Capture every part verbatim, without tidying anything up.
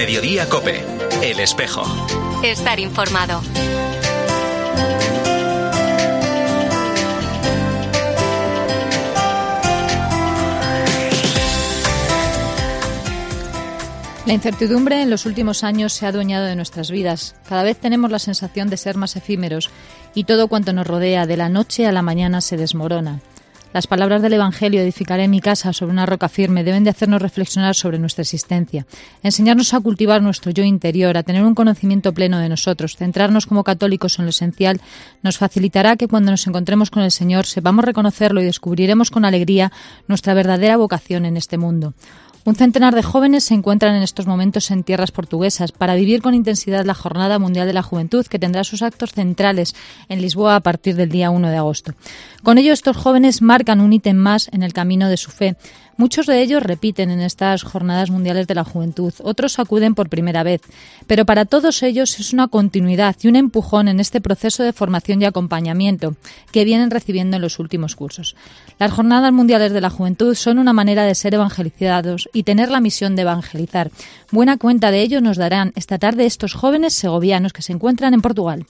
Mediodía COPE. El Espejo. Estar informado. La incertidumbre en los últimos años se ha adueñado de nuestras vidas. Cada vez tenemos la sensación de ser más efímeros y todo cuanto nos rodea de la noche a la mañana se desmorona. Las palabras del Evangelio, edificaré mi casa sobre una roca firme, deben de hacernos reflexionar sobre nuestra existencia, enseñarnos a cultivar nuestro yo interior, a tener un conocimiento pleno de nosotros. Centrarnos como católicos en lo esencial nos facilitará que cuando nos encontremos con el Señor sepamos reconocerlo y descubriremos con alegría nuestra verdadera vocación en este mundo. Un centenar de jóvenes se encuentran en estos momentos en tierras portuguesas para vivir con intensidad la Jornada Mundial de la Juventud, que tendrá sus actos centrales en Lisboa a partir del día uno de agosto. Con ello, estos jóvenes marcan un ítem más en el camino de su fe. Muchos de ellos repiten en estas Jornadas Mundiales de la Juventud, otros acuden por primera vez, pero para todos ellos es una continuidad y un empujón en este proceso de formación y acompañamiento que vienen recibiendo en los últimos cursos. Las Jornadas Mundiales de la Juventud son una manera de ser evangelizados y tener la misión de evangelizar. Buena cuenta de ello nos darán esta tarde estos jóvenes segovianos que se encuentran en Portugal.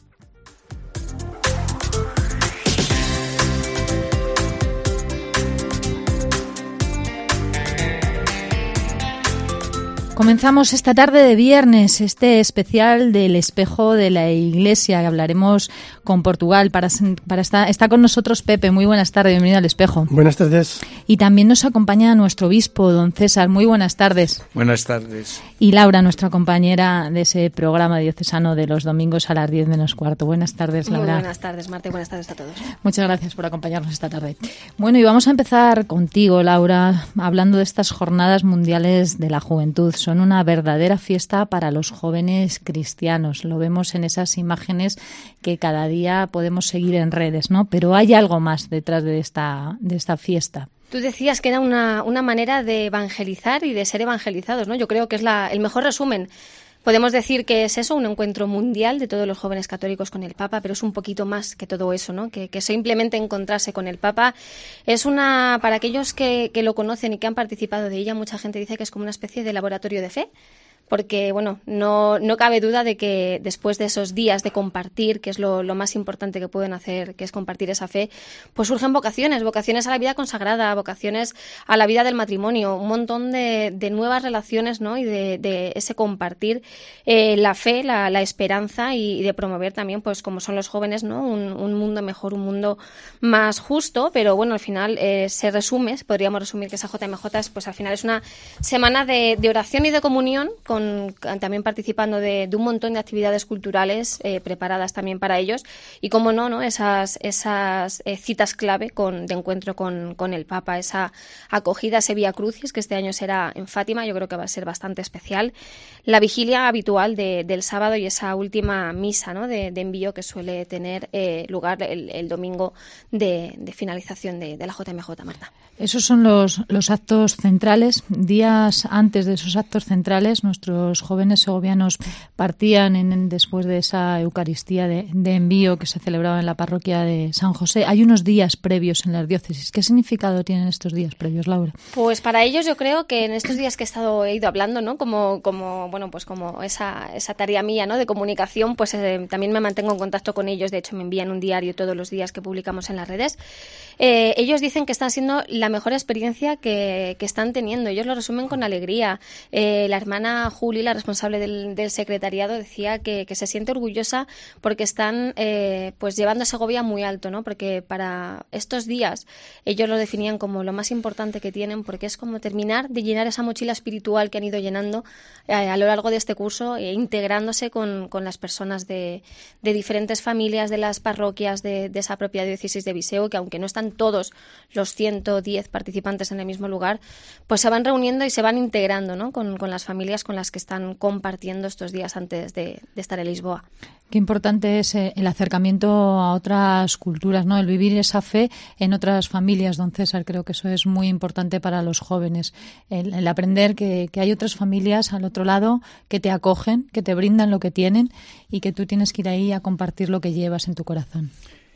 Comenzamos esta tarde de viernes este especial del Espejo de la Iglesia, que hablaremos con Portugal. Para, para estar, está con nosotros Pepe. Muy buenas tardes, bienvenido al Espejo. Buenas tardes. Y también nos acompaña nuestro obispo, don César. Muy buenas tardes. Buenas tardes. Y Laura, nuestra compañera de ese programa diocesano de los domingos a las diez menos cuarto. Buenas tardes, Laura. Muy buenas tardes, Marta, y buenas tardes a todos. Muchas gracias por acompañarnos esta tarde. Bueno, y vamos a empezar contigo, Laura, hablando de estas Jornadas Mundiales de la Juventud. Son una verdadera fiesta para los jóvenes cristianos. Lo vemos en esas imágenes que cada día podemos seguir en redes, ¿no? Pero hay algo más detrás de esta, de esta fiesta. Tú decías que era una, una manera de evangelizar y de ser evangelizados, ¿no? Yo creo que es la, el mejor resumen. Podemos decir que es eso, un encuentro mundial de todos los jóvenes católicos con el Papa, pero es un poquito más que todo eso, ¿no? Que, que simplemente encontrarse con el Papa es una, para aquellos que, que lo conocen y que han participado de ella, mucha gente dice que es como una especie de laboratorio de fe. Porque, bueno, no, no cabe duda de que después de esos días de compartir, que es lo, lo más importante que pueden hacer, que es compartir esa fe, pues surgen vocaciones, vocaciones a la vida consagrada, vocaciones a la vida del matrimonio, un montón de, de nuevas relaciones, ¿no? Y de, de ese compartir eh, la fe, la, la esperanza y, y de promover también, pues como son los jóvenes, ¿no? Un, un mundo mejor, un mundo más justo, pero bueno, al final eh, se resume, podríamos resumir que esa J M J es, pues al final es una semana de, de oración y de comunión, Con, también participando de, de un montón de actividades culturales eh, preparadas también para ellos y, como no, ¿no? esas, esas eh, citas clave con, de encuentro con, con el Papa, esa acogida, ese Vía Crucis, que este año será en Fátima, yo creo que va a ser bastante especial, la vigilia habitual de, del sábado y esa última misa, ¿no? de, de envío que suele tener eh, lugar el, el domingo de, de finalización de, de la J M J, Marta. Esos son los, los actos centrales. Días antes de esos actos centrales, nuestros jóvenes segovianos partían en, en, después de esa Eucaristía de, de envío que se celebraba en la parroquia de San José. Hay unos días previos en las diócesis. ¿Qué significado tienen estos días previos, Laura? Pues para ellos yo creo que en estos días que he estado he ido hablando, ¿no? Como, como bueno, pues como esa, esa tarea mía, ¿no? De comunicación, pues eh, también me mantengo en contacto con ellos. De hecho, me envían un diario todos los días que publicamos en las redes. Eh, ellos dicen que están siendo la mejor experiencia que, que están teniendo. Ellos lo resumen con alegría. Eh, la hermana Juli, la responsable del, del secretariado, decía que, que se siente orgullosa porque están eh, pues llevando a Segovia muy alto, ¿no? Porque para estos días ellos lo definían como lo más importante que tienen, porque es como terminar de llenar esa mochila espiritual que han ido llenando eh, a lo largo de este curso, e integrándose con, con las personas de, de diferentes familias, de las parroquias de, de esa propia diócesis de Viseu, que aunque no están todos los ciento diez participantes en el mismo lugar, pues se van reuniendo y se van integrando, ¿no? con, con las familias con las que están compartiendo estos días antes de, de estar en Lisboa. Qué importante es el acercamiento a otras culturas, ¿no? El vivir esa fe en otras familias, don César. Creo que eso es muy importante para los jóvenes. El, el aprender que, que hay otras familias al otro lado que te acogen, que te brindan lo que tienen y que tú tienes que ir ahí a compartir lo que llevas en tu corazón.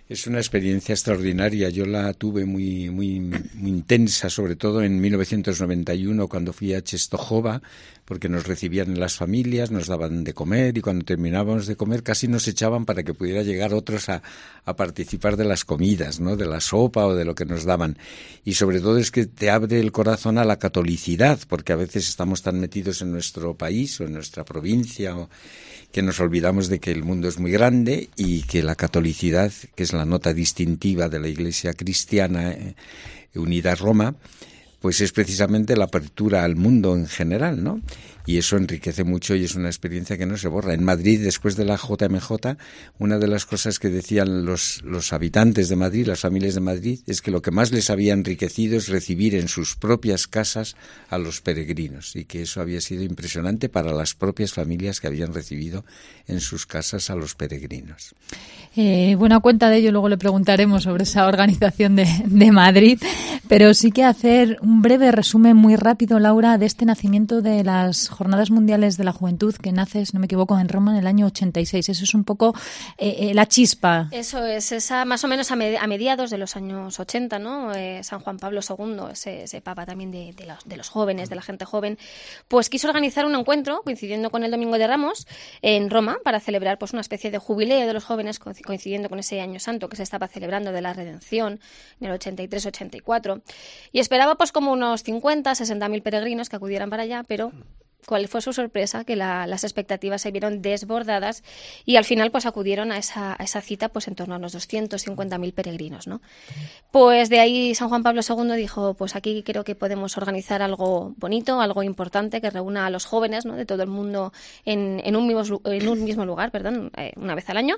Es una experiencia extraordinaria. Yo la tuve muy, muy, muy intensa, sobre todo en mil novecientos noventa y uno, cuando fui a Czestochowa, porque nos recibían en las familias, nos daban de comer y cuando terminábamos de comer casi nos echaban para que pudiera llegar otros a, a participar de las comidas, ¿no? De la sopa o de lo que nos daban. Y sobre todo es que te abre el corazón a la catolicidad, porque a veces estamos tan metidos en nuestro país o en nuestra provincia o que nos olvidamos de que el mundo es muy grande y que la catolicidad, que es la nota distintiva de la Iglesia cristiana eh, unida a Roma, pues es precisamente la apertura al mundo en general, ¿no? Y eso enriquece mucho y es una experiencia que no se borra. En Madrid, después de la J M J, una de las cosas que decían los, los habitantes de Madrid, las familias de Madrid, es que lo que más les había enriquecido es recibir en sus propias casas a los peregrinos y que eso había sido impresionante para las propias familias que habían recibido en sus casas a los peregrinos. Eh, buena cuenta de ello, luego le preguntaremos sobre esa organización de, de Madrid, pero sí que hacer un breve resumen muy rápido, Laura, de este nacimiento de las Jornadas Mundiales de la Juventud, que nace, si no me equivoco, en Roma en el año ochenta y seis. Eso es un poco eh, eh, la chispa. Eso es, esa más o menos a, med- a mediados de los años ochenta, ¿no? Eh, San Juan Pablo segundo, ese, ese papa también de, de, los, de los jóvenes, de la gente joven, pues quiso organizar un encuentro, coincidiendo con el Domingo de Ramos, en Roma, para celebrar pues una especie de jubileo de los jóvenes, coincidiendo con ese año santo que se estaba celebrando de la Redención, en el ochenta y tres ochenta y cuatro. Y esperaba pues como unos cincuenta, sesenta mil peregrinos que acudieran para allá, pero ¿cuál fue su sorpresa? Que la, las expectativas se vieron desbordadas y al final pues acudieron a esa, a esa cita pues en torno a unos doscientos cincuenta mil peregrinos, ¿no? Pues de ahí San Juan Pablo segundo dijo, pues aquí creo que podemos organizar algo bonito, algo importante que reúna a los jóvenes, ¿no? De todo el mundo en, en, un, mismo, en un mismo lugar, perdón, eh, una vez al año.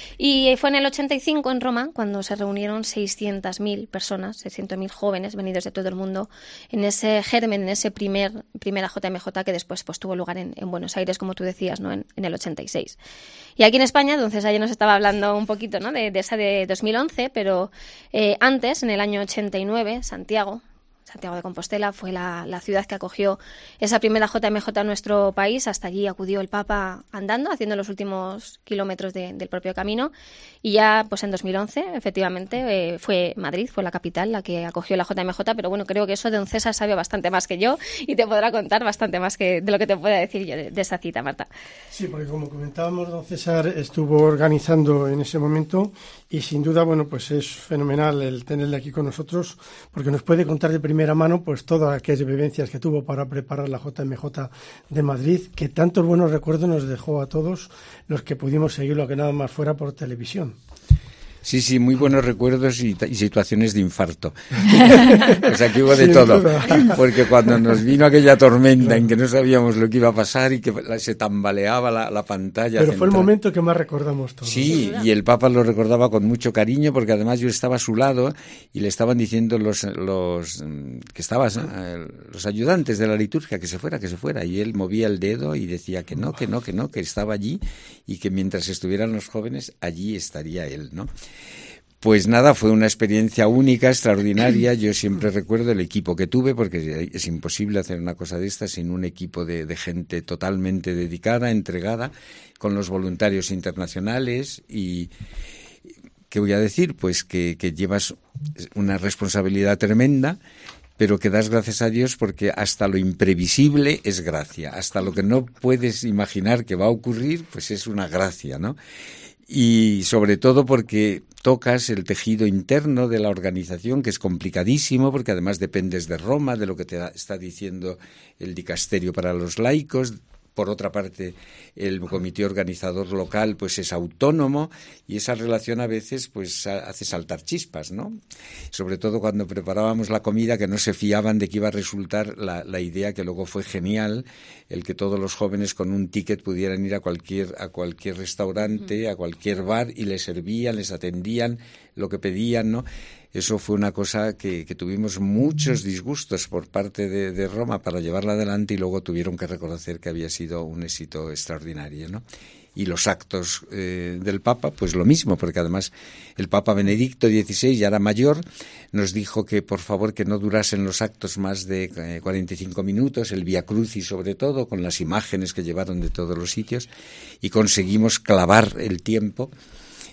Y fue en el ochenta y cinco en Roma cuando se reunieron seiscientas mil personas, seiscientos mil jóvenes venidos de todo el mundo en ese germen, en ese primer primera J M J que después pues tuvo lugar en, en Buenos Aires, como tú decías, ¿no? En, en el ochenta y seis. Y aquí en España, entonces ayer nos estaba hablando un poquito, ¿no? de, de esa de dos mil once, pero eh, antes, en el año ochenta y nueve, Santiago, Santiago de Compostela fue la, la ciudad que acogió esa primera J M J en nuestro país. Hasta allí acudió el Papa andando, haciendo los últimos kilómetros de, del propio camino. Y ya pues en dos mil once, efectivamente, eh, fue Madrid, fue la capital la que acogió la J M J. Pero bueno, creo que eso don César sabe bastante más que yo y te podrá contar bastante más que de lo que te pueda decir yo de, de esa cita, Marta. Sí, porque como comentábamos, don César estuvo organizando en ese momento y sin duda, bueno, pues es fenomenal el tenerle aquí con nosotros porque nos puede contar de primera mano pues todas aquellas vivencias que tuvo para preparar la J M J de Madrid, que tantos buenos recuerdos nos dejó a todos los que pudimos seguirlo, que nada más fuera por televisión. Sí, sí, muy buenos recuerdos y, y situaciones de infarto. O sea, que hubo de todo. Porque cuando nos vino aquella tormenta claro. en que no sabíamos lo que iba a pasar y que se tambaleaba la, la pantalla. Pero central. Fue el momento que más recordamos todos. Sí, y el Papa lo recordaba con mucho cariño porque además yo estaba a su lado y le estaban diciendo los, los que estaban los ayudantes de la liturgia que se fuera, que se fuera. Y él movía el dedo y decía que no, que no, que no, que estaba allí y que mientras estuvieran los jóvenes, allí estaría él, ¿no? Pues nada, fue una experiencia única, extraordinaria. Yo siempre recuerdo el equipo que tuve, porque es imposible hacer una cosa de esta sin un equipo de, de gente totalmente dedicada, entregada, con los voluntarios internacionales y... ¿Qué voy a decir? Pues que, que llevas una responsabilidad tremenda, pero que das gracias a Dios porque hasta lo imprevisible es gracia. Hasta lo que no puedes imaginar que va a ocurrir, pues es una gracia, ¿no? Y sobre todo porque tocas el tejido interno de la organización, que es complicadísimo, porque además dependes de Roma, de lo que te está diciendo el dicasterio para los laicos. Por otra parte, el comité organizador local pues es autónomo y esa relación a veces pues hace saltar chispas, ¿no? Sobre todo cuando preparábamos la comida, que no se fiaban de que iba a resultar la, la idea que luego fue genial, el que todos los jóvenes con un ticket pudieran ir a cualquier a cualquier restaurante, a cualquier bar y les servían, les atendían lo que pedían, ¿no? Eso fue una cosa que, que tuvimos muchos disgustos por parte de, de Roma para llevarla adelante y luego tuvieron que reconocer que había sido un éxito extraordinario, ¿no? Y los actos eh, del Papa, pues lo mismo, porque además el Papa Benedicto dieciséis ya era mayor, nos dijo que por favor que no durasen los actos más de eh, cuarenta y cinco minutos, el Vía Crucis sobre todo, con las imágenes que llevaron de todos los sitios, y conseguimos clavar el tiempo.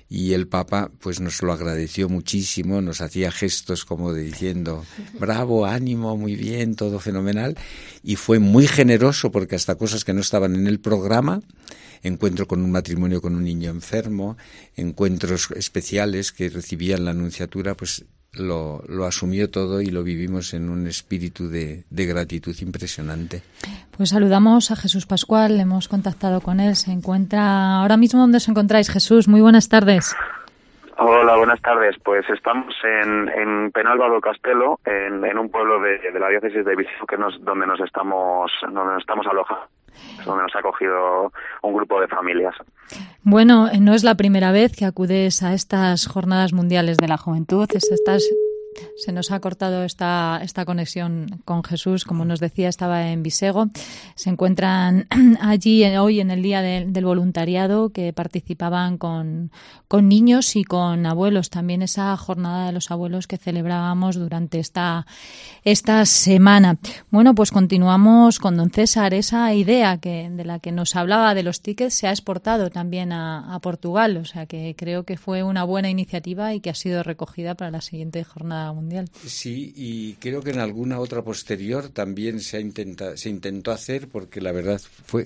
y el Papa pues nos lo agradeció muchísimo, nos hacía gestos como de diciendo bravo, ánimo, muy bien, todo fenomenal, y fue muy generoso porque hasta cosas que no estaban en el programa, encuentro con un matrimonio con un niño enfermo, encuentros especiales que recibían la Nunciatura, pues Lo, lo asumió todo y lo vivimos en un espíritu de, de gratitud impresionante. Pues saludamos a Jesús Pascual, hemos contactado con él, se encuentra ahora mismo. ¿Dónde os encontráis, Jesús? Muy buenas tardes. Hola, buenas tardes. Pues estamos en, en Penalba Castello, en, en un pueblo de, de la diócesis de Viseu, que nos, donde nos estamos, donde nos estamos alojados, donde nos ha acogido un grupo de familias. Bueno, no es la primera vez que acudes a estas Jornadas Mundiales de la Juventud. Estas, se nos ha cortado esta, esta conexión con Jesús, como nos decía, estaba en Viseu. Se encuentran allí hoy en el Día de, del Voluntariado, que participaban con, con niños y con abuelos. También esa Jornada de los Abuelos que celebrábamos durante esta, esta semana. Bueno, pues continuamos con don César. Esa idea que de la que nos hablaba de los tickets se ha exportado también a, a Portugal. O sea que creo que fue una buena iniciativa y que ha sido recogida para la siguiente jornada mundial. Sí, y creo que en alguna otra posterior también se ha intenta, se intentó hacer, porque la verdad fue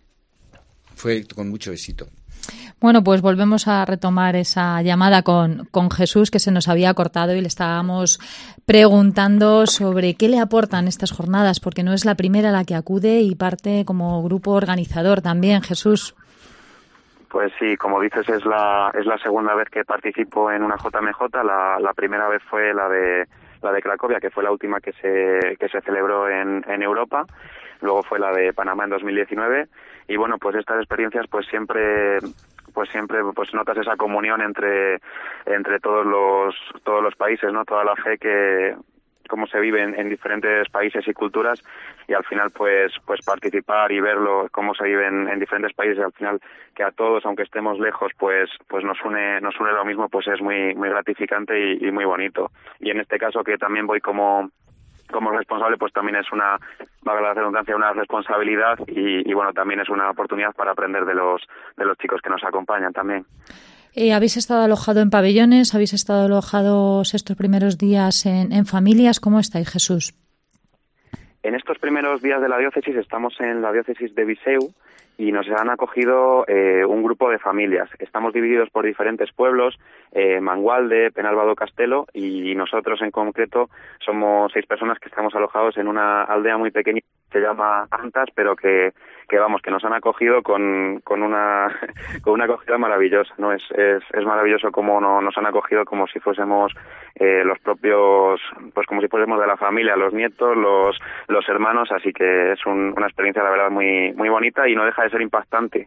fue con mucho éxito. Bueno, pues volvemos a retomar esa llamada con, con Jesús, que se nos había cortado, y le estábamos preguntando sobre qué le aportan estas jornadas, porque no es la primera a la que acude y parte como grupo organizador también, Jesús. Pues sí, como dices, es la es la segunda vez que participo en una J M J. La, la primera vez fue la de la de Cracovia, que fue la última que se que se celebró en, en Europa. Luego fue la de Panamá en dos mil diecinueve. Y bueno, pues estas experiencias, pues siempre pues siempre pues notas esa comunión entre entre todos los todos los países, ¿no? Toda la fe que cómo se vive en, en diferentes países y culturas, y al final pues pues participar y verlo cómo se vive en, en diferentes países, y al final que a todos, aunque estemos lejos, pues pues nos une nos une lo mismo, pues es muy muy gratificante y, y muy bonito. Y en este caso, que también voy como como responsable, pues también es una, valga la redundancia, una responsabilidad, y, y bueno, también es una oportunidad para aprender de los de los chicos que nos acompañan también. Eh, ¿Habéis estado alojado en pabellones? ¿Habéis estado alojados estos primeros días en, en familias? ¿Cómo estáis, Jesús? En estos primeros días de la diócesis estamos en la diócesis de Viseu y nos han acogido eh, un grupo de familias. Estamos divididos por diferentes pueblos, eh, Mangualde, Penalba Castello, y nosotros en concreto somos seis personas que estamos alojados en una aldea muy pequeña que se llama Antas, pero que, que vamos, que nos han acogido con, con una con una acogida maravillosa, ¿no? Es, es, es maravilloso cómo no, nos han acogido como si fuésemos eh, los propios, pues como si fuésemos de la familia, los nietos, los los hermanos, así que es un, una experiencia, la verdad, muy muy bonita, y no deja de ser impactante.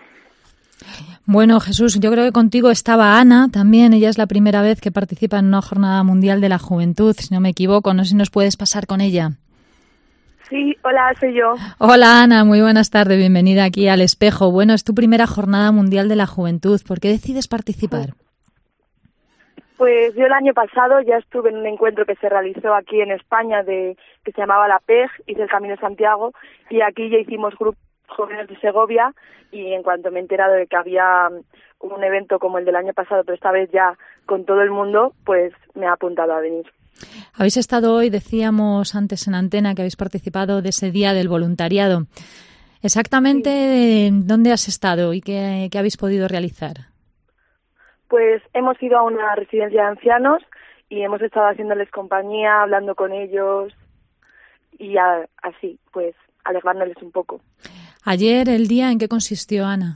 Bueno, Jesús, yo creo que contigo estaba Ana también. Ella es la primera vez que participa en una Jornada Mundial de la Juventud, si no me equivoco. No sé si nos puedes pasar con ella. Sí, hola, soy yo. Hola, Ana, muy buenas tardes, bienvenida aquí al Espejo. Bueno, es tu primera Jornada Mundial de la Juventud. ¿Por qué decides participar? Pues yo el año pasado ya estuve en un encuentro que se realizó aquí en España, de que se llamaba la P E G, hice el Camino de Santiago, y aquí ya hicimos grupos jóvenes de Segovia, y en cuanto me he enterado de que había un evento como el del año pasado, pero esta vez ya con todo el mundo, pues me he apuntado a venir. Habéis estado hoy, decíamos antes en antena, que habéis participado de ese Día del Voluntariado. Exactamente, sí. ¿Dónde has estado y qué, qué habéis podido realizar? Pues hemos ido a una residencia de ancianos y hemos estado haciéndoles compañía, hablando con ellos y a, así, pues, alegrándoles un poco. Ayer, ¿el día en qué consistió, Ana?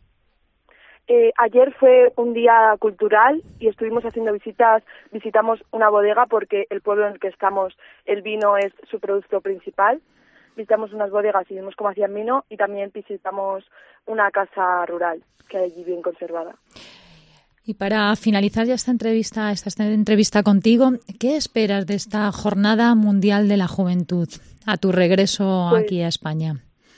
Eh, ayer fue un día cultural y estuvimos haciendo visitas. Visitamos una bodega porque el pueblo en el que estamos, el vino es su producto principal. Visitamos unas bodegas y vimos cómo hacían vino, y también visitamos una casa rural que hay allí bien conservada. Y para finalizar ya esta entrevista, esta entrevista contigo, ¿qué esperas de esta Jornada Mundial de la Juventud a tu regreso pues, aquí a España?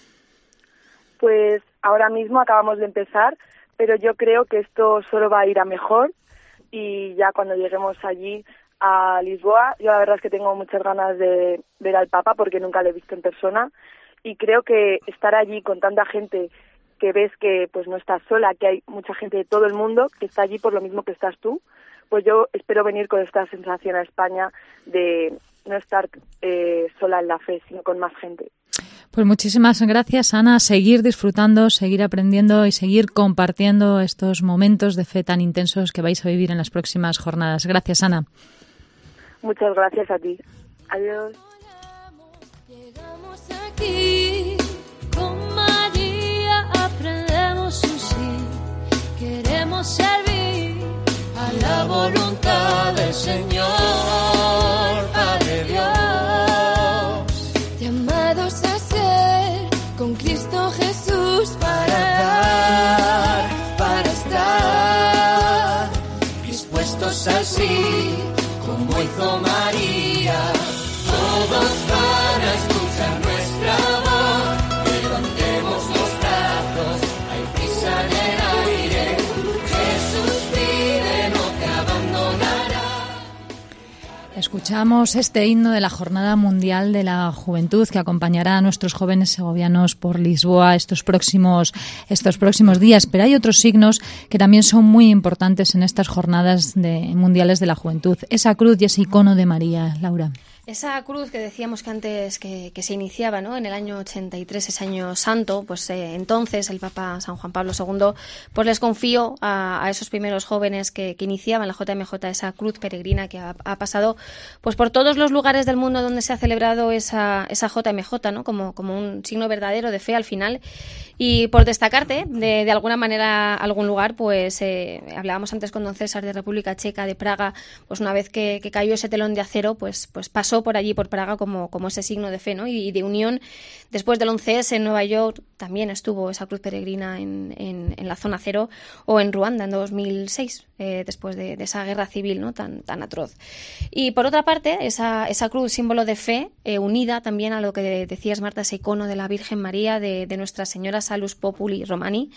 Pues ahora mismo acabamos de empezar, pero yo creo que esto solo va a ir a mejor, y ya cuando lleguemos allí a Lisboa, yo la verdad es que tengo muchas ganas de ver al Papa porque nunca le he visto en persona, y creo que estar allí con tanta gente que ves que pues no estás sola, que hay mucha gente de todo el mundo que está allí por lo mismo que estás tú, pues yo espero venir con esta sensación a España de no estar eh, sola en la fe, sino con más gente. Pues muchísimas gracias, Ana. Seguir disfrutando, seguir aprendiendo y seguir compartiendo estos momentos de fe tan intensos que vais a vivir en las próximas jornadas. Gracias, Ana. Muchas gracias a ti. Adiós. Llegamos aquí, con María aprendemos un sí. Queremos servir a la voluntad del Señor, Padre Dios. Llamados a ser con Cristo Jesús para dar, para estar dispuestos al sí, como hizo María. Todos van a escuchar nuestra voz, levantemos los brazos, hay prisa en el aire, Jesús vive, no te abandonará. Escuchamos este himno de la Jornada Mundial de la Juventud que acompañará a nuestros jóvenes segovianos por Lisboa estos próximos, estos próximos días, pero hay otros signos que también son muy importantes en estas jornadas de, mundiales de la juventud. Esa cruz y ese icono de María, Laura. Esa cruz que decíamos que antes que, que se iniciaba, ¿no?, en el año ochenta y tres, ese año santo, pues eh, entonces el Papa San Juan Pablo segundo pues les confió a, a esos primeros jóvenes que, que iniciaban la J M J esa cruz peregrina que ha, ha pasado pues por todos los lugares del mundo donde se ha celebrado esa, esa J M J, ¿no?, como, como un signo verdadero de fe al final. Y por destacarte de, de alguna manera algún lugar, pues eh, hablábamos antes con don César de República Checa, de Praga, pues una vez que, que cayó ese telón de acero, pues, pues pasó por allí, por Praga, como, como ese signo de fe, ¿no?, y de unión. Después del once ese en Nueva York también estuvo esa cruz peregrina en, en, en la zona cero, o en Ruanda en dos mil seis, eh, después de, de esa guerra civil, ¿no?, tan, tan atroz. Y por otra parte, esa, esa cruz, símbolo de fe, eh, unida también a lo que decías, Marta, ese icono de la Virgen María, de, de Nuestra Señora Salus Populi Romani,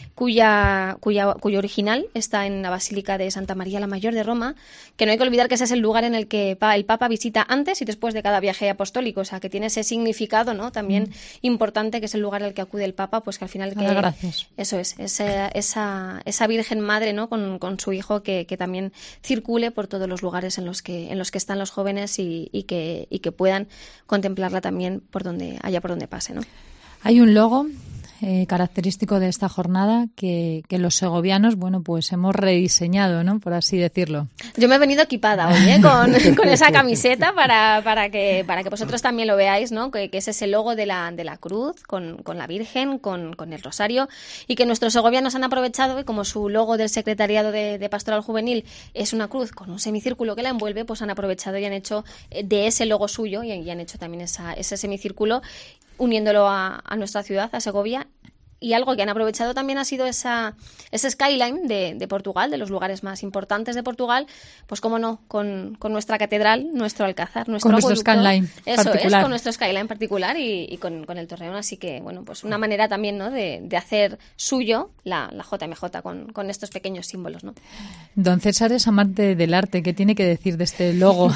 cuya, cuya, cuyo original está en la Basílica de Santa María la Mayor de Roma, que no hay que olvidar que ese es el lugar en el que el Papa visita antes y después de cada viaje apostólico, o sea, que tiene ese significado, ¿no?, también mm. importante, que es el lugar al que acude el Papa, pues que al final... que Gracias. Eso es, esa, esa, esa Virgen Madre, ¿no?, con, con su hijo, que, que también circule por todos los lugares en los que, en los que están los jóvenes y, y, que, y que puedan contemplarla también por donde haya por donde pase, ¿no? Hay un logo eh, característico de esta jornada que, que los segovianos, bueno, pues hemos rediseñado, ¿no?, por así decirlo. Yo me he venido equipada hoy, ¿eh?, con, con esa camiseta para, para que para que vosotros también lo veáis, ¿no?, que, que es ese logo de la, de la cruz con, con la Virgen, con, con el rosario, y que nuestros segovianos han aprovechado, y como su logo del Secretariado de, de Pastoral Juvenil es una cruz con un semicírculo que la envuelve, pues han aprovechado y han hecho de ese logo suyo, y, y han hecho también esa, ese semicírculo, uniéndolo a, a nuestra ciudad, a Segovia. Y algo que han aprovechado también ha sido esa ese skyline de, de Portugal, de los lugares más importantes de Portugal, pues cómo no, con, con nuestra catedral, nuestro alcázar, nuestro con nuestro skyline Eso particular. es, con nuestro skyline particular y, y con, con el Torreón. Así que, bueno, pues una manera también, ¿no?, de, de hacer suyo la, la J M J con, con estos pequeños símbolos, ¿no? Don César es amante del arte. ¿Qué tiene que decir de este logo?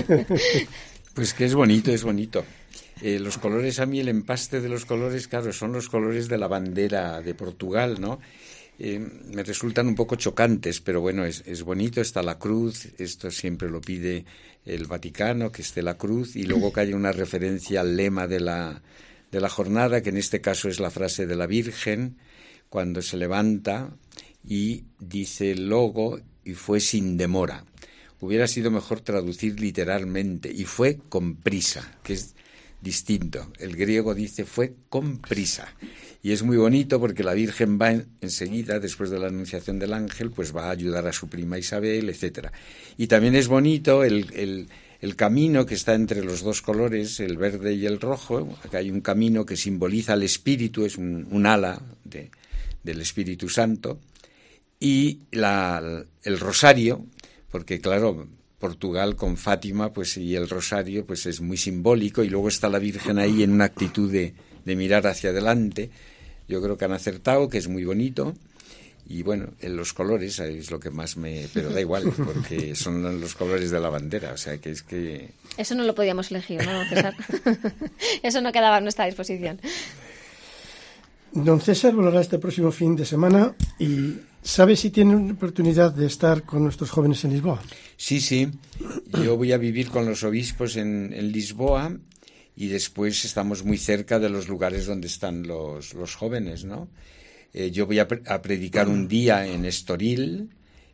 Pues que es bonito, es bonito. Eh, los colores, a mí el empaste de los colores, claro, son los colores de la bandera de Portugal, ¿no? Eh, me resultan un poco chocantes, pero bueno, es, es bonito. Está la cruz, esto siempre lo pide el Vaticano, que esté la cruz, y luego que haya una referencia al lema de la, de la jornada, que en este caso es la frase de la Virgen, cuando se levanta y dice el logo, y fue sin demora. Hubiera sido mejor traducir literalmente, y fue con prisa, que es distinto. El griego dice fue con prisa. Y es muy bonito porque la Virgen va en, enseguida, después de la anunciación del ángel, pues va a ayudar a su prima Isabel, etcétera. Y también es bonito el, el, el camino que está entre los dos colores, el verde y el rojo. Acá hay un camino que simboliza el Espíritu, es un, un ala de, del Espíritu Santo. Y la, el rosario, porque claro, Portugal con Fátima, pues, y el rosario, pues es muy simbólico, y luego está la Virgen ahí en una actitud de, de mirar hacia adelante. Yo creo que han acertado, que es muy bonito, y bueno, en los colores es lo que más me... pero da igual, porque son los colores de la bandera, o sea que es que... Eso no lo podíamos elegir, ¿no, César? Eso no quedaba a nuestra disposición. Don César volará este próximo fin de semana y ¿sabe si tiene una oportunidad de estar con nuestros jóvenes en Lisboa? Sí, sí. Yo voy a vivir con los obispos en, en Lisboa y después estamos muy cerca de los lugares donde están los, los jóvenes, ¿no? Eh, yo voy a, pre- a predicar un día en Estoril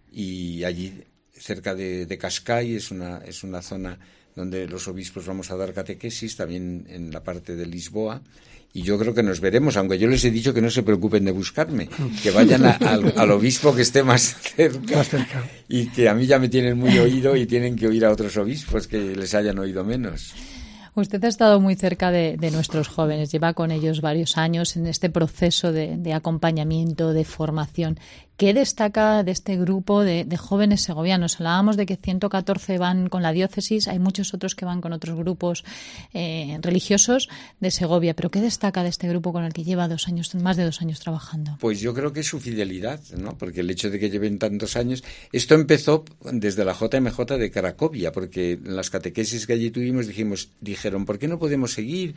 y allí cerca de, de Cascais es una, es una zona donde los obispos vamos a dar catequesis, también en la parte de Lisboa. Y yo creo que nos veremos, aunque yo les he dicho que no se preocupen de buscarme, que vayan a, al, al obispo que esté más cerca, Más cerca. y que a mí ya me tienen muy oído y tienen que oír a otros obispos que les hayan oído menos. Usted ha estado muy cerca de, de nuestros jóvenes, lleva con ellos varios años en este proceso de, de acompañamiento, de formación. ¿Qué destaca de este grupo de, de jóvenes segovianos? Hablábamos de que ciento catorce van con la diócesis, hay muchos otros que van con otros grupos eh, religiosos de Segovia, pero ¿qué destaca de este grupo con el que lleva dos años, más de dos años trabajando? Pues yo creo que es su fidelidad, ¿no? Porque el hecho de que lleven tantos años... Esto empezó desde la J M J de Cracovia, porque en las catequesis que allí tuvimos dijimos, dijeron, ¿por qué no podemos seguir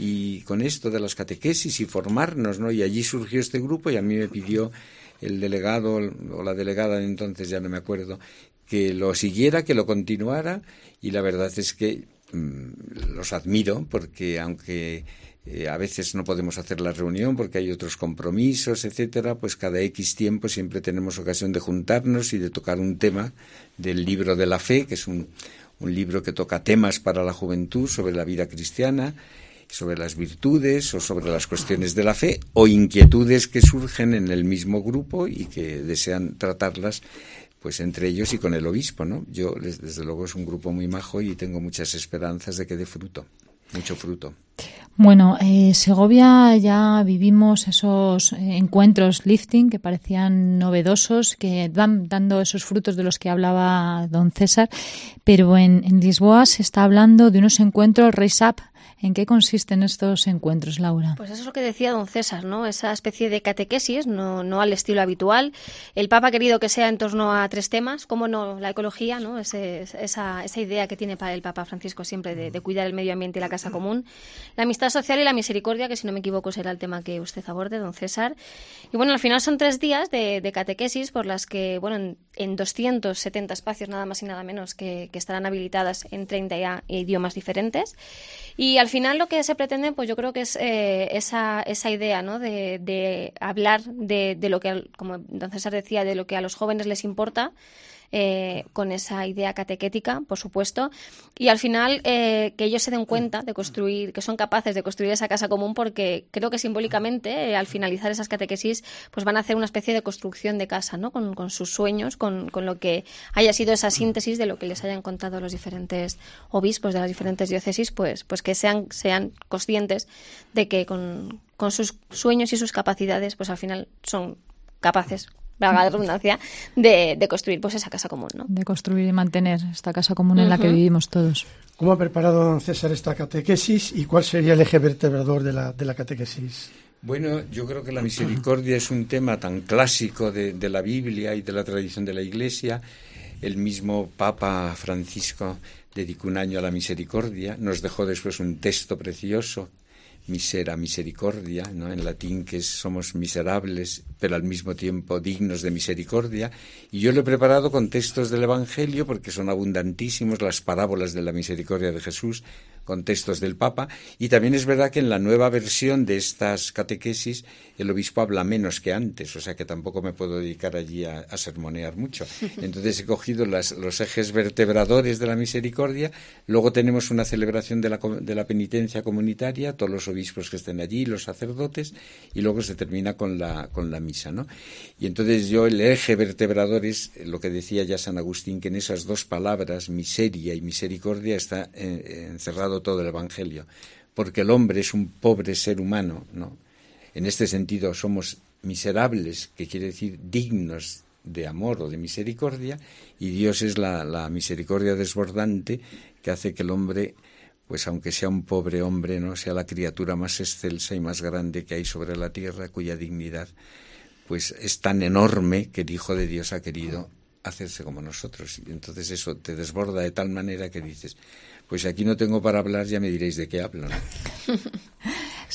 y con esto de las catequesis y formarnos, ¿no? Y allí surgió este grupo y a mí me pidió el delegado o la delegada de entonces, ya no me acuerdo, que lo siguiera, que lo continuara, y la verdad es que mmm, los admiro porque aunque eh, a veces no podemos hacer la reunión porque hay otros compromisos, etcétera, pues cada X tiempo siempre tenemos ocasión de juntarnos y de tocar un tema del libro de la fe, que es un, un libro que toca temas para la juventud sobre la vida cristiana, sobre las virtudes o sobre las cuestiones de la fe o inquietudes que surgen en el mismo grupo y que desean tratarlas pues entre ellos y con el obispo, ¿no? Yo, desde luego, es un grupo muy majo y tengo muchas esperanzas de que dé fruto, mucho fruto. Bueno, eh, Segovia ya vivimos esos eh, encuentros lifting que parecían novedosos, que van dando esos frutos de los que hablaba don César, pero en, en Lisboa se está hablando de unos encuentros Raise Up. ¿En qué consisten estos encuentros, Laura? Pues eso es lo que decía don César, ¿no? Esa especie de catequesis, no, no al estilo habitual. El Papa ha querido que sea en torno a tres temas, como no la ecología, ¿no? Ese, esa, esa idea que tiene para el Papa Francisco siempre de, de cuidar el medio ambiente y la casa común. La amistad social y la misericordia, que si no me equivoco será el tema que usted aborde, don César. Y bueno, al final son tres días de, de catequesis por las que, bueno, en, en doscientos setenta espacios, nada más y nada menos, que, que estarán habilitadas en treinta ya idiomas diferentes. Y al final lo que se pretende, pues yo creo que es eh, esa, esa idea, ¿no? de, de hablar de, de lo que, como don César decía, de lo que a los jóvenes les importa, eh, con esa idea catequética, por supuesto, y al final eh, que ellos se den cuenta de construir, que son capaces de construir esa casa común, porque creo que simbólicamente eh, al finalizar esas catequesis pues van a hacer una especie de construcción de casa, ¿no? Con, con sus sueños, con, con lo que haya sido esa síntesis de lo que les hayan contado los diferentes obispos de las diferentes diócesis, pues, pues que sean, sean conscientes de que con, con sus sueños y sus capacidades pues al final son capaces, valga la redundancia, de, de construir pues esa casa común, ¿no? De construir y mantener esta casa común en uh-huh. la que vivimos todos. ¿Cómo ha preparado don César esta catequesis y cuál sería el eje vertebrador de la, de la catequesis? Bueno, yo creo que la misericordia es un tema tan clásico de, de la Biblia y de la tradición de la Iglesia. El mismo Papa Francisco dedicó un año a la misericordia, nos dejó después un texto precioso, misera misericordia, ¿no? En latín, que es, somos miserables, pero al mismo tiempo dignos de misericordia. Y yo lo he preparado con textos del Evangelio, porque son abundantísimos las parábolas de la misericordia de Jesús, con textos del Papa. Y también es verdad que en la nueva versión de estas catequesis el obispo habla menos que antes, o sea que tampoco me puedo dedicar allí a, a sermonear mucho. Entonces he cogido las, los ejes vertebradores de la misericordia. Luego tenemos una celebración de la, de la penitencia comunitaria, todos los obispos que estén allí, los sacerdotes, y luego se termina con la, con la misa, ¿no? Y entonces yo el eje vertebrador es lo que decía ya San Agustín, que en esas dos palabras, miseria y misericordia, está eh, encerrado todo el Evangelio, porque el hombre es un pobre ser humano, ¿no? En este sentido somos miserables, que quiere decir dignos de amor o de misericordia, y Dios es la, la misericordia desbordante que hace que el hombre, pues aunque sea un pobre hombre, no sea la criatura más excelsa y más grande que hay sobre la tierra, cuya dignidad pues es tan enorme que el Hijo de Dios ha querido hacerse como nosotros. Y entonces eso te desborda de tal manera que dices, pues aquí no tengo para hablar, ya me diréis de qué hablo, ¿no?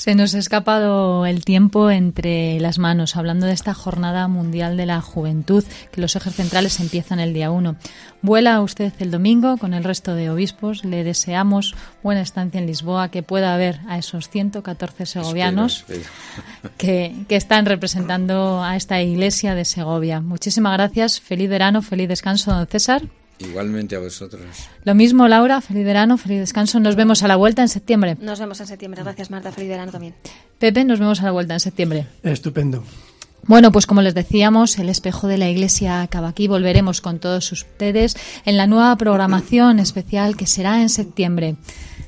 Se nos ha escapado el tiempo entre las manos, hablando de esta Jornada Mundial de la Juventud, que los ejes centrales empiezan el día uno. Vuela usted el domingo con el resto de obispos. Le deseamos buena estancia en Lisboa, que pueda ver a esos ciento catorce segovianos espero, espero. Que, que están representando a esta iglesia de Segovia. Muchísimas gracias. Feliz verano, feliz descanso, don César. Igualmente a vosotros. Lo mismo, Laura. Feliz verano, feliz descanso. Nos vemos a la vuelta en septiembre. Nos vemos en septiembre. Gracias, Marta. Feliz verano también. Pepe, nos vemos a la vuelta en septiembre. Estupendo. Bueno, pues como les decíamos, el espejo de la Iglesia acaba aquí. Volveremos con todos ustedes en la nueva programación especial que será en septiembre.